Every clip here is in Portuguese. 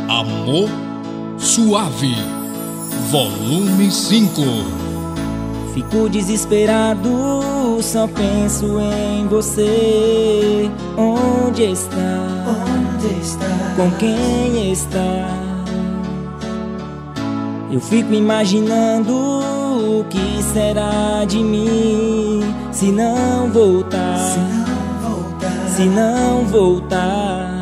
Amor Suave, volume 5. Fico desesperado, só penso em você. Onde está? Onde está? Com quem está? Eu fico imaginando o que será de mim se não voltar, Se não voltar, se não voltar.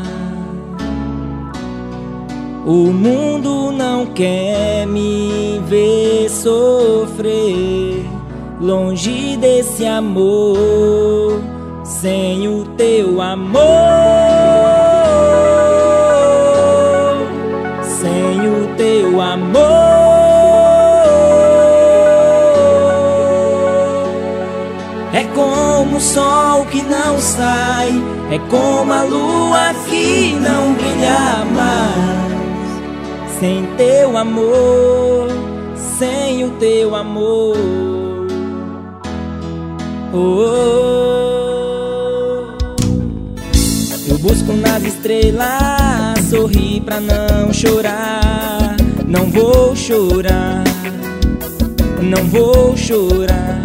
O mundo não quer me ver sofrer, longe desse amor, sem o teu amor, sem o teu amor. É como o sol que não sai, é como a lua que não brilha mais. Sem teu amor, sem o teu amor. Eu busco nas estrelas sorrir pra não chorar. Não vou chorar, não vou chorar.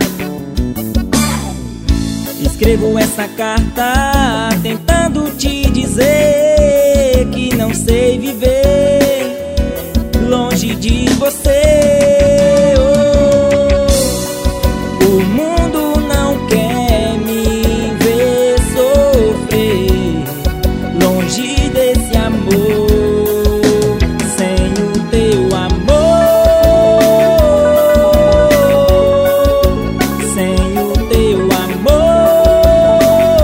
Escrevo essa carta tentando te dizer que não sei viver longe de você. O mundo não quer me ver sofrer, longe desse amor, sem o teu amor, sem o teu amor.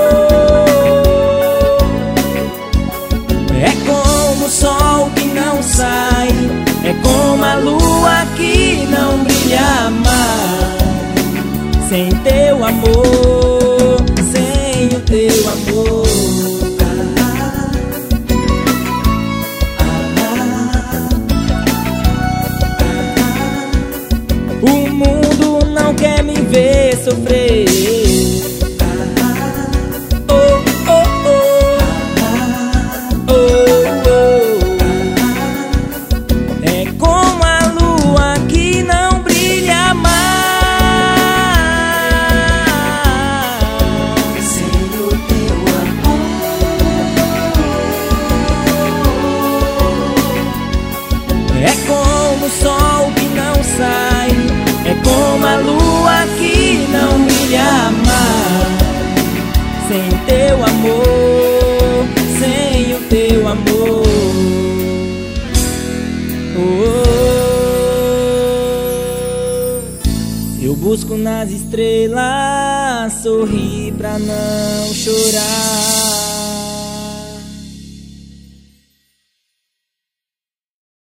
É como o sol que não sai, é como a lua que não brilha mais. Sem teu amor, sem o teu amor. O mundo não quer me ver sofrer. É como o sol que não sai, é como a lua que não brilha mais. Sem teu amor, sem o teu amor. Eu busco nas estrelas sorrir pra não chorar.